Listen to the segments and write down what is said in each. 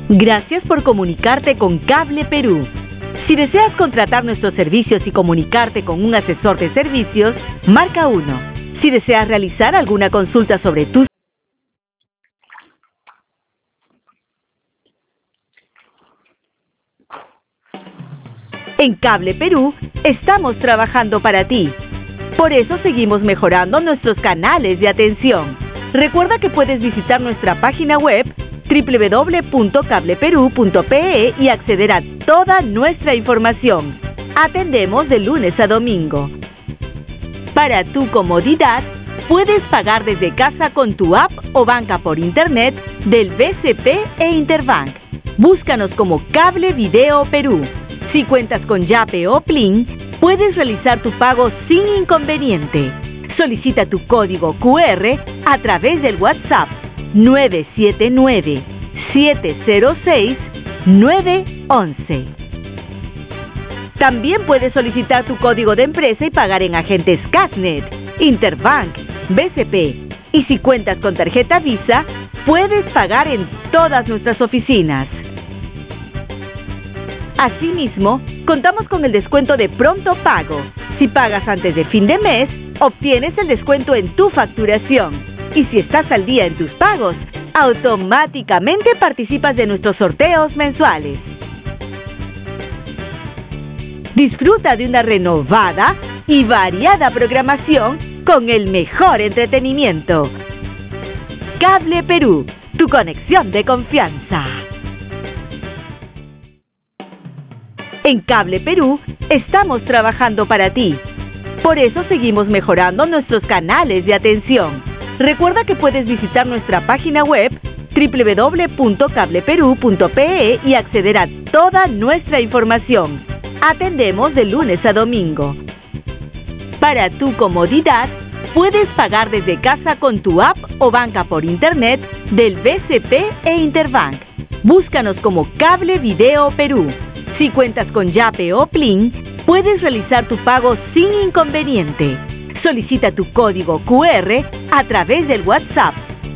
Gracias por comunicarte con Cable Perú. Si deseas contratar nuestros servicios y comunicarte con un asesor de servicios, marca 1. Si deseas realizar alguna consulta sobre tus... En Cable Perú, estamos trabajando para ti. Por eso seguimos mejorando nuestros canales de atención. Recuerda que puedes visitar nuestra página web www.cableperú.pe y acceder a toda nuestra información. Atendemos de lunes a domingo. Para tu comodidad, puedes pagar desde casa con tu app o banca por internet del BCP e Interbank. Búscanos como Cable Video Perú. Si cuentas con Yape o Plin, puedes realizar tu pago sin inconveniente. Solicita tu código QR a través del WhatsApp 979-706-911. También puedes solicitar tu código de empresa y pagar en agentes Casnet, Interbank, BCP. Y si cuentas con tarjeta Visa, puedes pagar en todas nuestras oficinas. Asimismo, contamos con el descuento de pronto pago. Si pagas antes de fin de mes, obtienes el descuento en tu facturación. Y si estás al día en tus pagos, automáticamente participas de nuestros sorteos mensuales. Disfruta de una renovada y variada programación con el mejor entretenimiento. Cable Perú, tu conexión de confianza. En Cable Perú, estamos trabajando para ti. Por eso seguimos mejorando nuestros canales de atención. Recuerda que puedes visitar nuestra página web www.cableperú.pe y acceder a toda nuestra información. Atendemos de lunes a domingo. Para tu comodidad, puedes pagar desde casa con tu app o banca por internet del BCP e Interbank. Búscanos como Cable Video Perú. Si cuentas con Yape o Plin, puedes realizar tu pago sin inconveniente. Solicita tu código QR a través del WhatsApp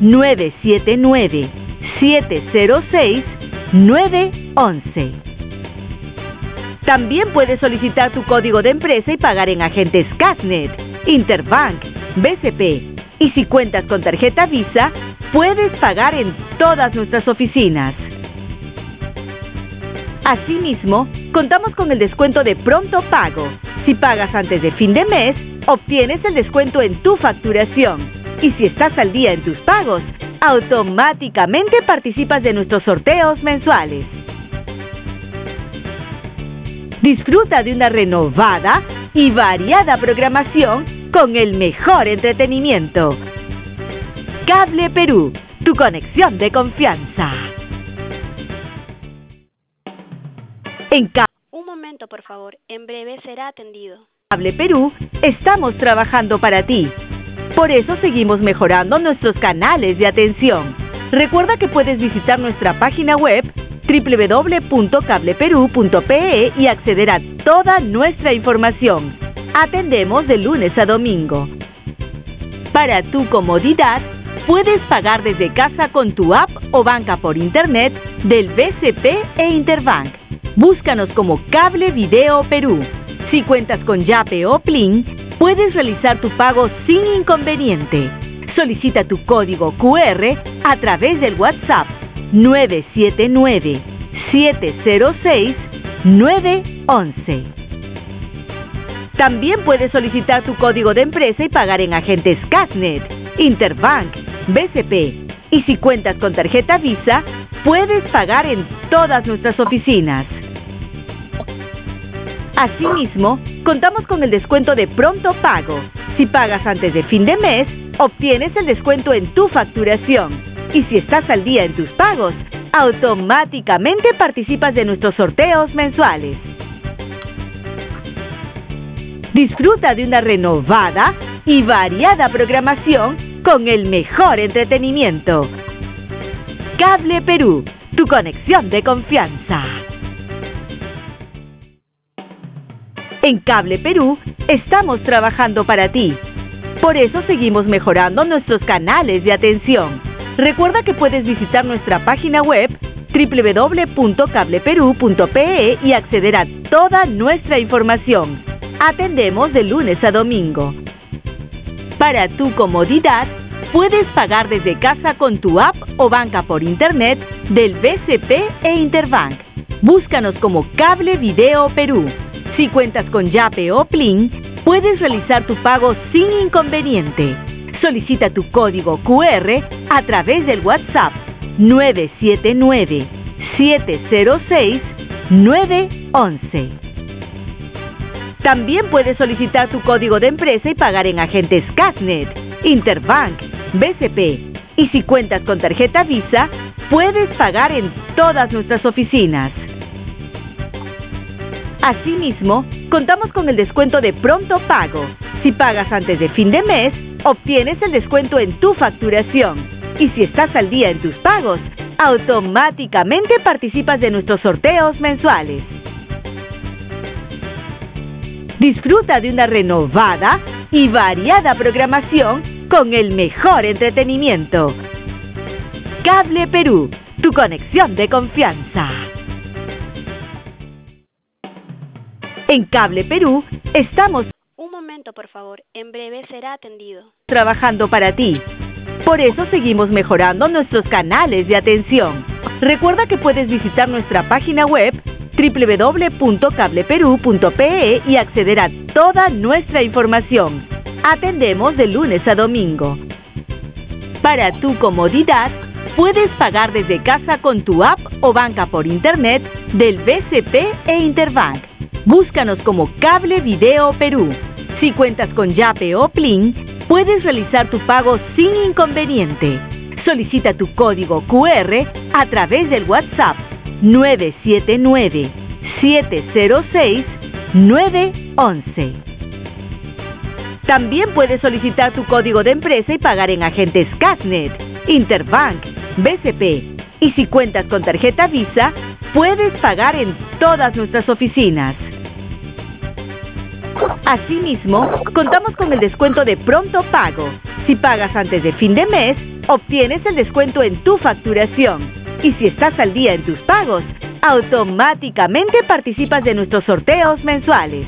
979-706-911. También puedes solicitar tu código de empresa y pagar en agentes Casnet, Interbank, BCP. Y si cuentas con tarjeta Visa, puedes pagar en todas nuestras oficinas. Asimismo, contamos con el descuento de pronto pago. Si pagas antes de fin de mes, obtienes el descuento en tu facturación. Y si estás al día en tus pagos, automáticamente participas de nuestros sorteos mensuales. Disfruta de una renovada y variada programación con el mejor entretenimiento. Cable Perú, tu conexión de confianza. Un momento, por favor. En breve será atendido. Cable Perú, estamos trabajando para ti. Por eso seguimos mejorando nuestros canales de atención. Recuerda que puedes visitar nuestra página web www.cableperú.pe y acceder a toda nuestra información. Atendemos de lunes a domingo. Para tu comodidad, puedes pagar desde casa con tu app o banca por internet del BCP e Interbank. Búscanos como Cable Video Perú. Si cuentas con Yape o Plin, puedes realizar tu pago sin inconveniente. Solicita tu código QR a través del WhatsApp 979-706-911. También puedes solicitar tu código de empresa y pagar en agentes Casnet, Interbank, BCP. Y si cuentas con tarjeta Visa, puedes pagar en todas nuestras oficinas. Asimismo, contamos con el descuento de pronto pago. Si pagas antes de fin de mes, obtienes el descuento en tu facturación. Y si estás al día en tus pagos, automáticamente participas de nuestros sorteos mensuales. Disfruta de una renovada y variada programación con el mejor entretenimiento. Cable Perú, tu conexión de confianza. En Cable Perú, estamos trabajando para ti. Por eso seguimos mejorando nuestros canales de atención. Recuerda que puedes visitar nuestra página web www.cableperú.pe y acceder a toda nuestra información. Atendemos de lunes a domingo. Para tu comodidad, puedes pagar desde casa con tu app o banca por internet del BCP e Interbank. Búscanos como Cable Video Perú. Si cuentas con Yape o Plin, puedes realizar tu pago sin inconveniente. Solicita tu código QR a través del WhatsApp 979-706-911. También puedes solicitar tu código de empresa y pagar en agentes Casnet, Interbank, BCP. Y si cuentas con tarjeta Visa, puedes pagar en todas nuestras oficinas. Asimismo, contamos con el descuento de pronto pago. Si pagas antes de fin de mes, obtienes el descuento en tu facturación. Y si estás al día en tus pagos, automáticamente participas de nuestros sorteos mensuales. Disfruta de una renovada y variada programación con el mejor entretenimiento. Cable Perú, tu conexión de confianza. En Cable Perú estamos Un momento, por favor. En breve será atendido. trabajando para ti. Por eso seguimos mejorando nuestros canales de atención. Recuerda que puedes visitar nuestra página web www.cableperú.pe y acceder a toda nuestra información. Atendemos de lunes a domingo. Para tu comodidad, puedes pagar desde casa con tu app o banca por internet del BCP e Interbank. Búscanos como Cable Video Perú. Si cuentas con Yape o Plin, puedes realizar tu pago sin inconveniente. Solicita tu código QR a través del WhatsApp 979-706-911. También puedes solicitar tu código de empresa y pagar en agentes Casnet, Interbank, BCP. Y si cuentas con tarjeta Visa, puedes pagar en todas nuestras oficinas. Asimismo, contamos con el descuento de pronto pago. Si pagas antes de fin de mes, obtienes el descuento en tu facturación. Y si estás al día en tus pagos, automáticamente participas de nuestros sorteos mensuales.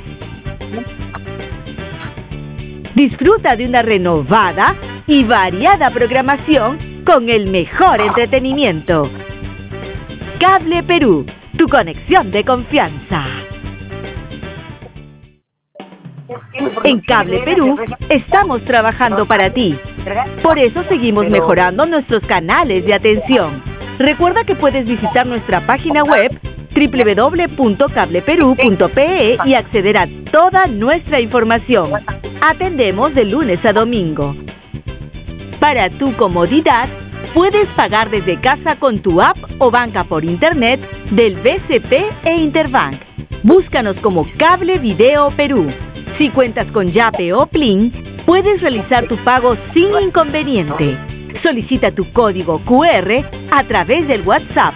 Disfruta de una renovada y variada programación con el mejor entretenimiento. Cable Perú, tu conexión de confianza. En Cable Perú estamos trabajando para ti. Por eso seguimos mejorando nuestros canales de atención. Recuerda que puedes visitar nuestra página web www.cableperú.pe y acceder a toda nuestra información. Atendemos de lunes a domingo. Para tu comodidad, puedes pagar desde casa con tu app o banca por internet del BCP e Interbank. Búscanos como Cable Video Perú. Si cuentas con Yape o Plin, puedes realizar tu pago sin inconveniente. Solicita tu código QR a través del WhatsApp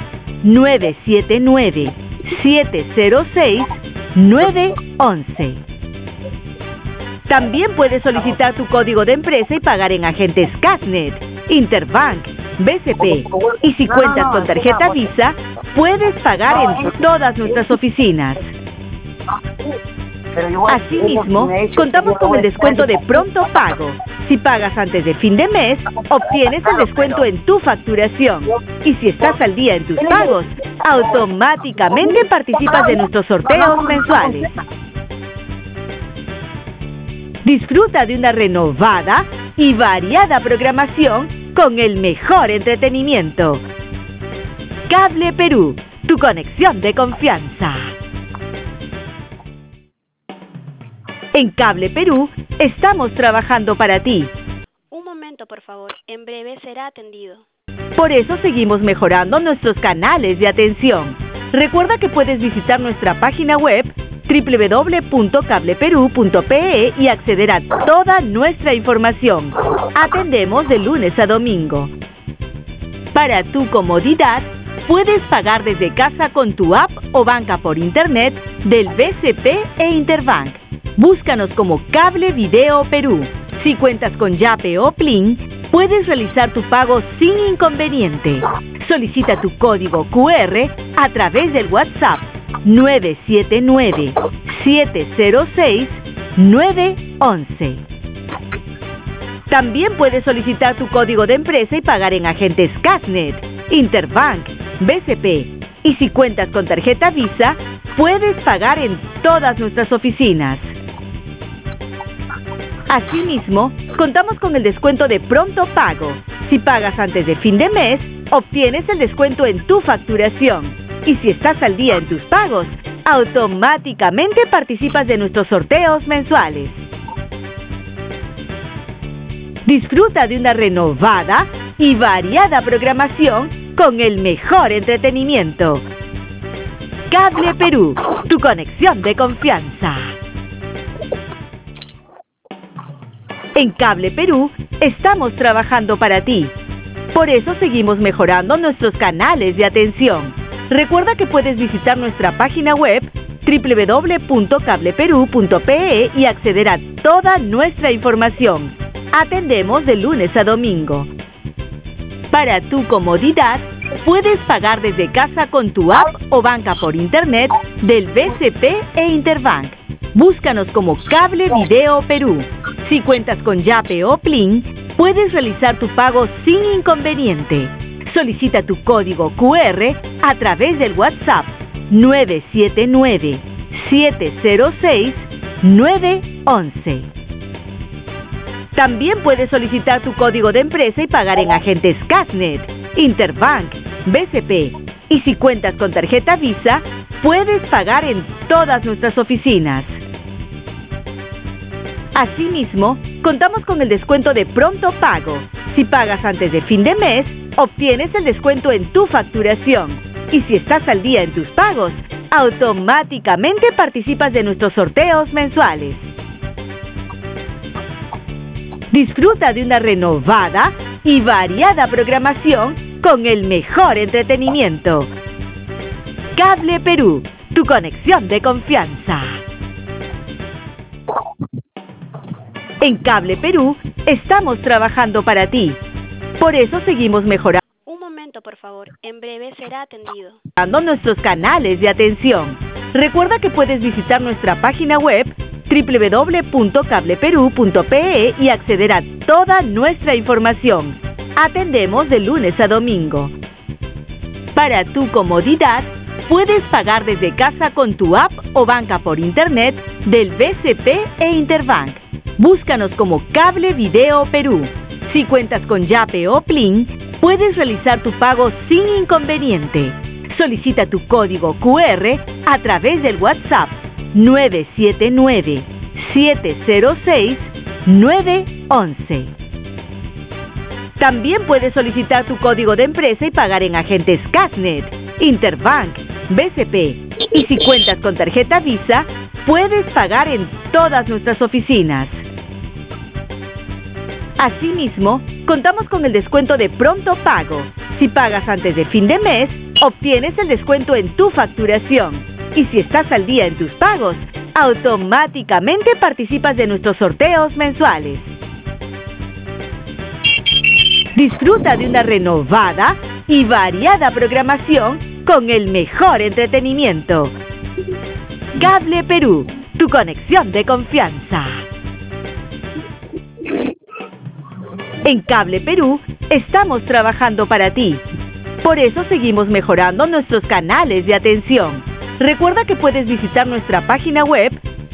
979-706-911. También puedes solicitar tu código de empresa y pagar en agentes Casnet, Interbank, BCP. Y si cuentas con tarjeta Visa, puedes pagar en todas nuestras oficinas. Asimismo, contamos con el descuento de pronto pago. Si pagas antes de fin de mes, obtienes el descuento en tu facturación. Y si estás al día en tus pagos, automáticamente participas de nuestros sorteos mensuales. Disfruta de una renovada y variada programación con el mejor entretenimiento. Cable Perú, tu conexión de confianza. En Cable Perú estamos trabajando para ti. Un momento, por favor. En breve será atendido. Por eso seguimos mejorando nuestros canales de atención. Recuerda que puedes visitar nuestra página web www.cableperú.pe y acceder a toda nuestra información. Atendemos de lunes a domingo. Para tu comodidad, puedes pagar desde casa con tu app o banca por internet del BCP e Interbank. Búscanos como Cable Video Perú. Si cuentas con Yape o Plin, puedes realizar tu pago sin inconveniente. Solicita tu código QR a través del WhatsApp 979-706-911. También puedes solicitar tu código de empresa y pagar en agentes Cashnet, Interbank, BCP. Y si cuentas con tarjeta Visa, puedes pagar en todas nuestras oficinas. Asimismo, contamos con el descuento de pronto pago. Si pagas antes de fin de mes, obtienes el descuento en tu facturación. Y si estás al día en tus pagos, automáticamente participas de nuestros sorteos mensuales. Disfruta de una renovada y variada programación con el mejor entretenimiento. Cable Perú, tu conexión de confianza. En Cable Perú estamos trabajando para ti. Por eso seguimos mejorando nuestros canales de atención. Recuerda que puedes visitar nuestra página web www.cableperu.pe y acceder a toda nuestra información. Atendemos de lunes a domingo. Para tu comodidad, puedes pagar desde casa con tu app o banca por internet del BCP e Interbank. Búscanos como Cable Video Perú. Si cuentas con Yape o Plin, puedes realizar tu pago sin inconveniente. Solicita tu código QR a través del WhatsApp 979-706-911. También puedes solicitar tu código de empresa y pagar en agentes Cashnet, Interbank, BCP. Y si cuentas con tarjeta Visa, puedes pagar en todas nuestras oficinas. Asimismo, contamos con el descuento de pronto pago. Si pagas antes de fin de mes, obtienes el descuento en tu facturación. Y si estás al día en tus pagos, automáticamente participas de nuestros sorteos mensuales. Disfruta de una renovada y variada programación con el mejor entretenimiento. Cable Perú, tu conexión de confianza. En Cable Perú estamos trabajando para ti. Por eso seguimos mejorando. Un momento, por favor. En breve será atendido. Nuestros canales de atención. Recuerda que puedes visitar nuestra página web www.cableperu.pe y acceder a toda nuestra información. Atendemos de lunes a domingo. Para tu comodidad, puedes pagar desde casa con tu app o banca por internet del BCP e Interbank. Búscanos como Cable Video Perú. Si cuentas con Yape o Plin, puedes realizar tu pago sin inconveniente. Solicita tu código QR a través del WhatsApp 979-706-911. También puedes solicitar tu código de empresa y pagar en agentes Cashnet, Interbank, BCP. Y si cuentas con tarjeta Visa, puedes pagar en todas nuestras oficinas. Asimismo, contamos con el descuento de pronto pago. Si pagas antes de fin de mes, obtienes el descuento en tu facturación. Y si estás al día en tus pagos, automáticamente participas de nuestros sorteos mensuales. Disfruta de una renovada y variada programación con el mejor entretenimiento. Cable Perú, tu conexión de confianza. En Cable Perú estamos trabajando para ti. Por eso seguimos mejorando nuestros canales de atención. Recuerda que puedes visitar nuestra página web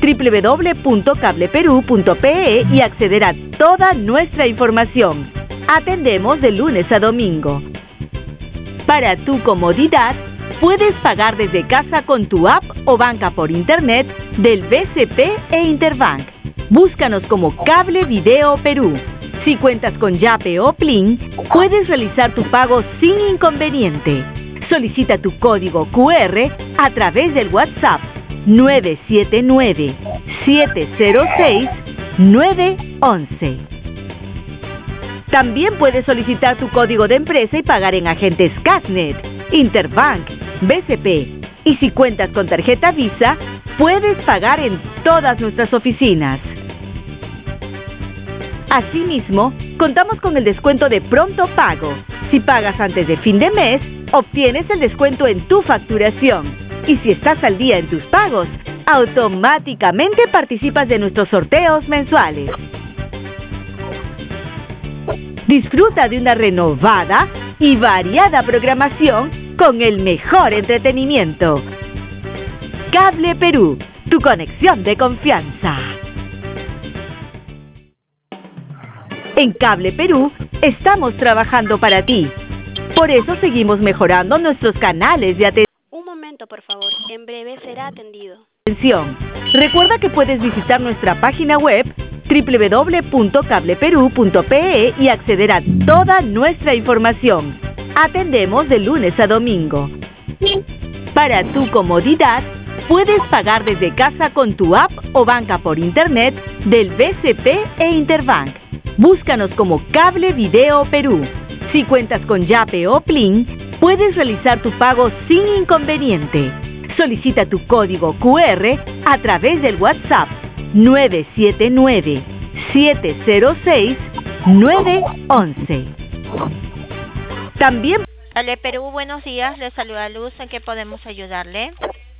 www.cableperu.pe y acceder a toda nuestra información. Atendemos de lunes a domingo. Para tu comodidad, puedes pagar desde casa con tu app o banca por internet del BCP e Interbank. Búscanos como Cable Video Perú. Si cuentas con Yape o Plin, puedes realizar tu pago sin inconveniente. Solicita tu código QR a través del WhatsApp 979-706-911. También puedes solicitar tu código de empresa y pagar en agentes Cashnet, Interbank, BCP. Y si cuentas con tarjeta Visa, puedes pagar en todas nuestras oficinas. Asimismo, Contamos con el descuento de pronto pago. Si pagas antes de fin de mes, obtienes el descuento en tu facturación. Y si estás al día en tus pagos, automáticamente participas de nuestros sorteos mensuales. Disfruta de una renovada y variada programación con el mejor entretenimiento. Cable Perú, tu conexión de confianza. En Cable Perú estamos trabajando para ti. Por eso seguimos mejorando nuestros canales de atención. Un momento, por favor. En breve será atendido. Recuerda que puedes visitar nuestra página web www.cableperu.pe y acceder a toda nuestra información. Atendemos de lunes a domingo. Para tu comodidad, puedes pagar desde casa con tu app o banca por internet del BCP e Interbank. Búscanos como Cable Video Perú. Si cuentas con Yape o Plin, puedes realizar tu pago sin inconveniente. Solicita tu código QR a través del WhatsApp 979-706-911. También... Cable Perú, buenos días. Le saluda Luz. ¿En qué podemos ayudarle?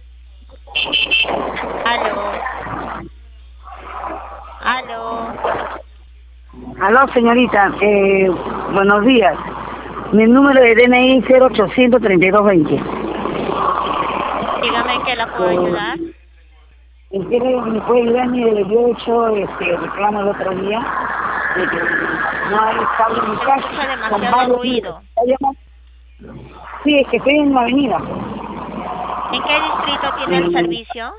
Aló. Aló. Aló, señorita. Buenos días. Mi número de DNI 083220. Dígame en qué la puedo ayudar. ¿En qué me puede ayudar? Mire, yo he hecho reclamo el otro día de que no hay cable en mi casa. Escucha demasiado ruido. Sí, es que estoy en la avenida. ¿En qué distrito tiene el servicio?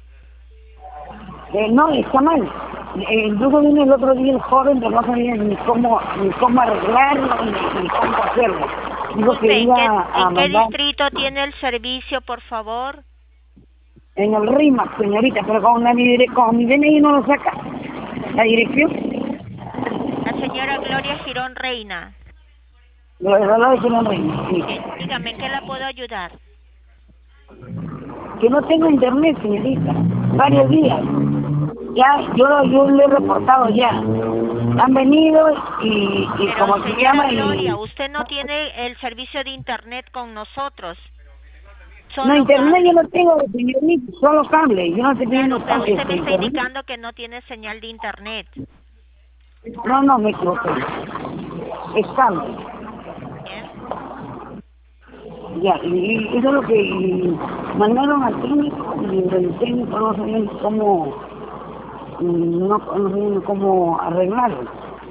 No, está mal. Incluso vino el otro día el joven, pero no sabía ni cómo arreglarlo ni cómo hacerlo. Digo que ¿En iba a qué mandar distrito tiene el servicio, por favor? en el RIMAC, señorita, pero con mi DNI no lo saca. ¿La dirección? La señora Gloria Girón Reina. Lo de el RIMAC, sí. Dígame, ¿en qué la puedo ayudar? Que no tengo internet, señorita. Varios días. Ya, yo lo he reportado ya. Han venido y Pero, como se señora llama... Gloria, usted no tiene el servicio de internet con nosotros. No, internet yo no tengo, señorita, solo cable. Yo no te Claro, tengo pero cable. usted me está indicando que no tiene señal de internet. No, me equivoqué. Es cable. Bien. Ya, y eso es lo que mandaron al técnico y el técnico no sabían no sabían cómo arreglarlo.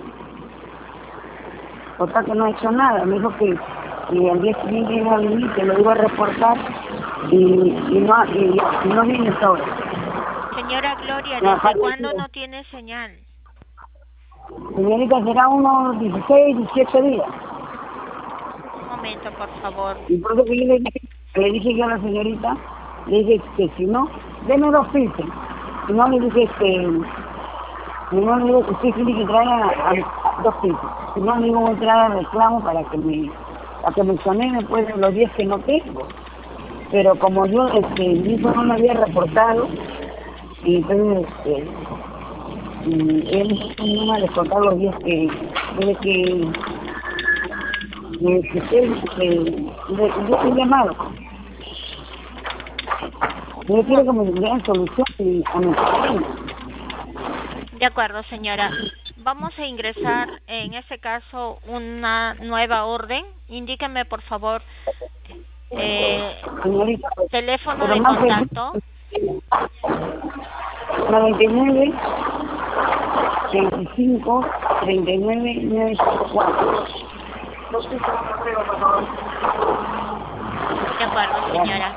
O sea que no ha hecho nada, me dijo que al día siguiente iba a venir, que lo iba a reportar y no viene hasta ahora. Señora Gloria, ¿desde cuándo no tiene señal? Señorita, será unos 16, 18 días. Un momento, por favor. Y por eso que yo le dije yo a la señorita, le dije que si no, deme 2 pisos. Si no, le dije le digo que usted tiene que traer a 2 pisos. Si no, le digo voy a traer al reclamo para que me exoneren después de los días que no tengo. Pero como yo, mi hijo no me había reportado, y entonces, él no me ha descontado los días que yo estoy llamado. Yo quiero que me den solución a mi problema. De acuerdo, señora. Vamos a ingresar, en este caso, una nueva orden. Indíqueme, por favor, Señorita, teléfono pero de más contacto. 99 25 39 954. De acuerdo, señora.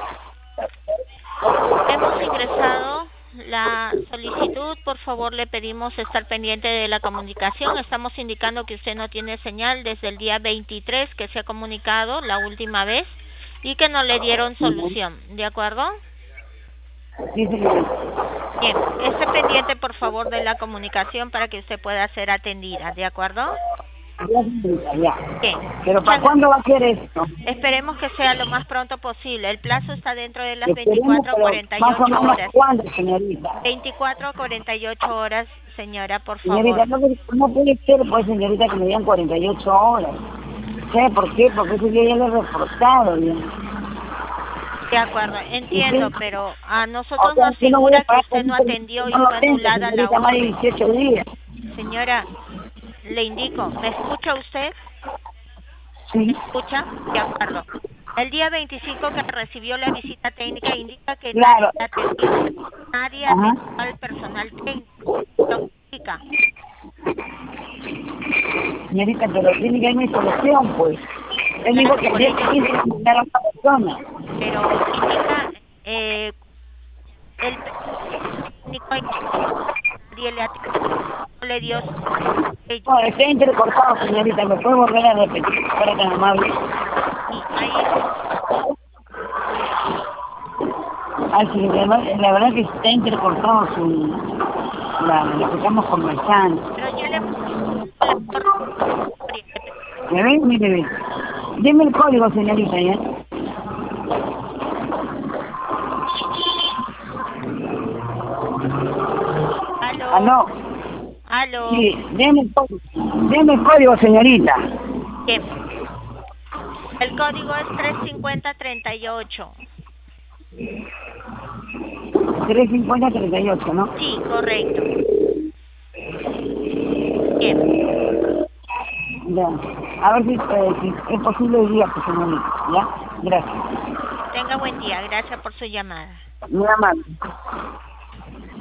Hemos ingresado la solicitud. Por favor, le pedimos estar pendiente de la comunicación. Estamos indicando que usted no tiene señal desde el día 23 que se ha comunicado la última vez y que no le dieron solución. ¿De acuerdo? Sí, señorita. Bien, esté pendiente, por favor, de la comunicación para que usted pueda ser atendida. ¿De acuerdo? Ya, señorita, ya. Bien. Pero ¿para Muchas cuándo va a ser esto? Esperemos que sea lo más pronto posible. El plazo está dentro de las Esperemos, 24 a pero más o 48 menos horas. ¿cuándo, señorita? 24 a 48 horas, señora, por Señorita, favor. no puede ser, pues, señorita, que me digan 48 horas. ¿Sabe por qué? Porque eso yo ya lo he reportado, ya. De acuerdo, entiendo, Sí. pero a O nosotros sea, nos yo no voy a figura que pagar usted por no un atendió y no lo fue tengo, anulada la señorita, más de orden. 18 días. Señora, le indico, ¿me escucha usted? ¿Me Sí, escucha? De acuerdo. El día 25 que recibió la visita técnica indica que nadie claro. atendió. Nadie Ajá. atendió al personal técnico. Lo indica. Señorita, pero tiene que haber una solución, pues. Él dijo Claro, que el por día ello, 15 va a mandar a otra persona. pero indica el técnico y nadie le atendió, no le dio No, está intercortado, señorita. ¿Me puede volver a repetir para tan amable? y ahí Ay, sí, la verdad que está intercortado lo que estamos conversando. pero yo le la ¿Me ve? Mire, ve. Deme el código, señorita, ¿ya? aló, ¿Aló? aló, Sí, deme el código. Deme el código, señorita. bien, el código es 35038. 350-38, ¿no? Sí, correcto. Bien, Ya. A ver si es posible hoy día, pues, señorita. ¿Ya? Gracias. tenga buen día, gracias por su llamada. Muy amable.